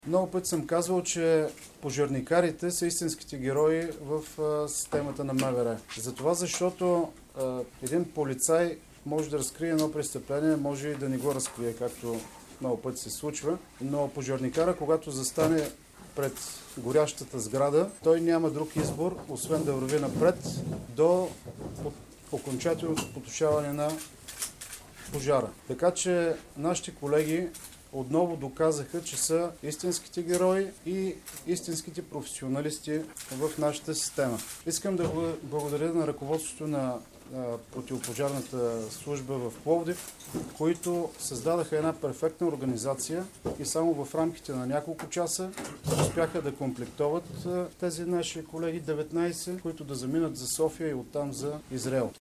Много път съм казвал, че пожарникарите са истинските герои в системата на МВР. Затова, защото един полицай може да разкрие едно престъпление, може и да не го разкрие, както много пъти се случва, но пожарникара, когато застане пред горящата сграда, той няма друг избор, освен да върви напред до окончателното потушаване на пожара. Така че нашите колеги отново доказаха, че са истинските герои и истинските професионалисти в нашата система. Искам да благодаря на ръководството на противопожарната служба в Пловдив, които създадаха една перфектна организация и само в рамките на няколко часа успяха да комплектоват тези наши колеги 19, които да заминат за София и оттам за Израел.